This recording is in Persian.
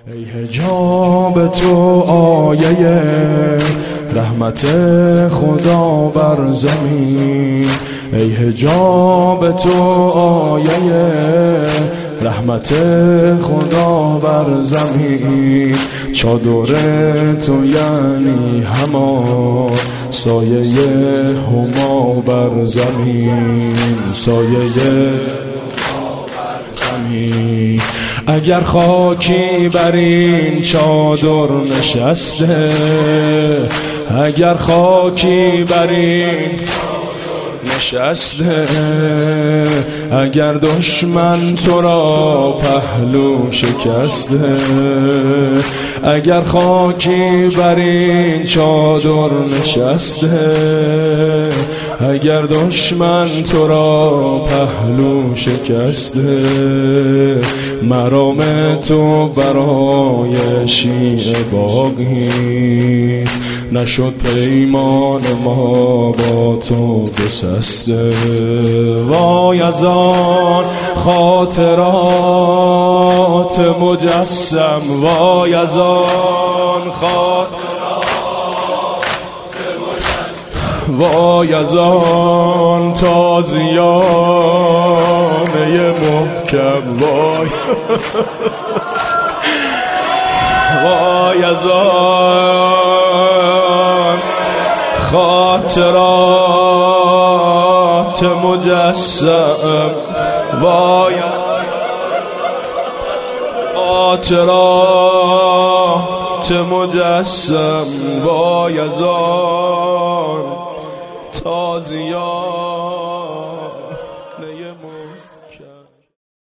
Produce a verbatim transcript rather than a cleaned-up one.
ای حجاب تو آیه رحمت خدا بر زمین، ای حجاب تو آیه رحمت خدا بر زمین. چادر تو یعنی همان سایه هما بر زمین، سایه زمین. اگر خاکی بر این چادر نشسته، اگر خاکی بر این نشسته، اگر دشمن تو را پهلو شکسته، اگر خاکی بر این چادر نشسته، اگر دشمن تو را پهلو شکسته، مرام تو برای شیعه باقیست، نشد پیمان ما با تو گسسته. وای از آن خاطرات مجسم، وای از آن خاطرات مجسم، وای از آن تازیانه محکم، وای وای از آن خاطرات مجسم، وای خاطرات مجسم، وای از آن تازیان